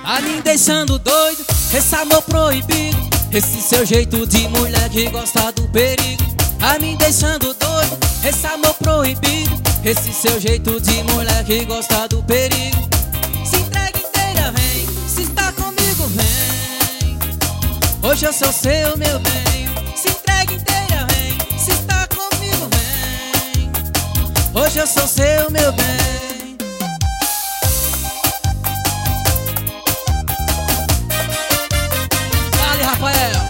Tá me deixando doido, esse amor proibido, esse seu jeito de mulher que gosta do perigo. Tá me deixando doido, esse amor proibido, esse seu jeito de mulher que gosta do perigo. Se entrega inteira, vem, se está comigo, vem. Hoje eu sou seu, meu bem. Se entrega inteira, vem, se está comigo, vem. Hoje eu sou seu, meu bem. Rafael.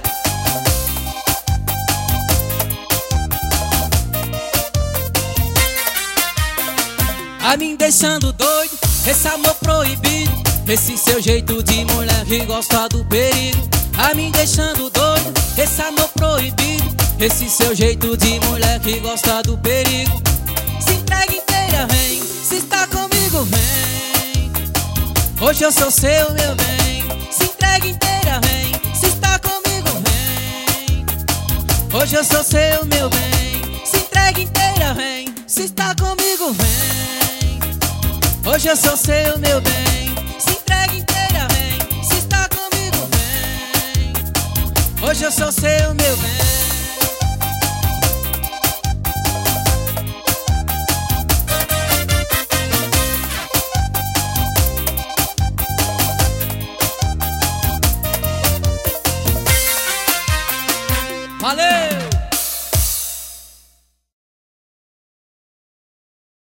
Tá me deixando doido, esse amor proibido, esse seu jeito de mulher que gosta do perigo. Tá me deixando doido, esse amor proibido, esse seu jeito de mulher que gosta do perigo. Se entrega inteira, vem, se está comigo, vem. Hoje eu sou seu, meu bem. Se entrega inteira, vem, se está comigo, vem. Hoje eu sou seu, meu bem. Se entrega inteira, vem, se está comigo, vem. Hoje eu sou seu, meu bem. Se entrega inteira, vem, se está comigo, vem. Hoje eu sou seu, meu bem.